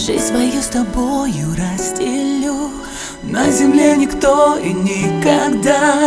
Жизнь свою с тобою разделю. На земле никто и никогда.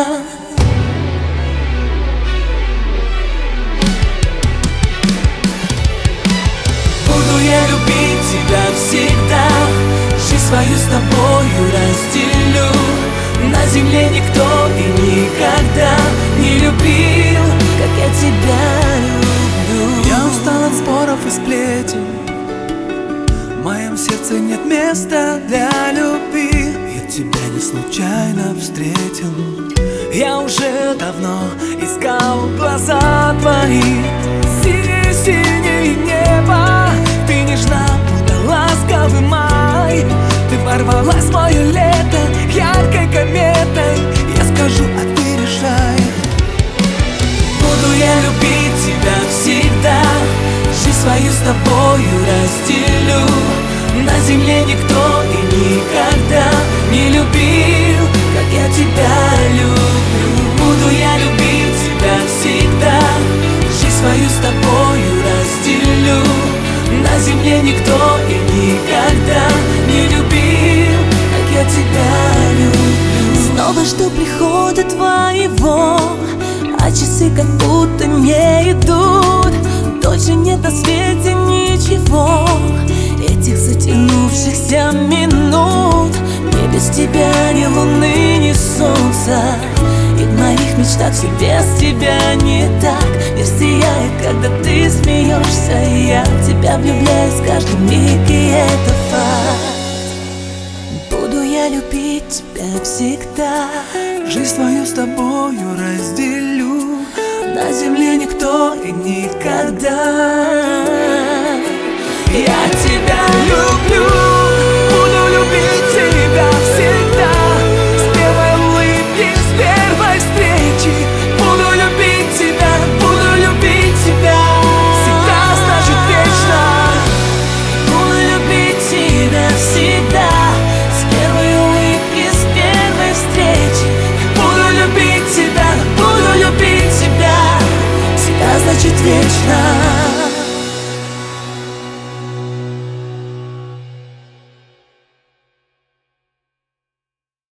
Буду я любить тебя всегда. Жизнь свою с тобою разделю. На земле никто и никогда не любил, как я тебя люблю. Я устал от споров и сплетен. В моем сердце нет места для любви. Я тебя не случайно встретил. Я уже давно искал глаза твои. Синее-синее небо. Ты нежна, будто ласковый май. Ты ворвалась в мое лето яркой кометой. Я скажу, а ты решай. Буду я любить тебя всегда. Жизнь свою с тобою разделю. На земле никто и никогда не любил, как я тебя люблю. Буду я любить тебя всегда. Жизнь свою с тобою разделю. На земле никто и никогда не любил, как я тебя люблю. Снова жду прихода твоего, а часы как будто не идут. Дольше нет на свете ничего, этих затянувшихся минут. Ни без тебя, ни луны, ни солнца. И в моих мечтах все без тебя не так. Мир сияет, когда ты смеешься, и я в тебя влюбляюсь каждый миг, и это факт. Буду я любить тебя всегда. Жизнь свою с тобою разделю. На земле никто и никогда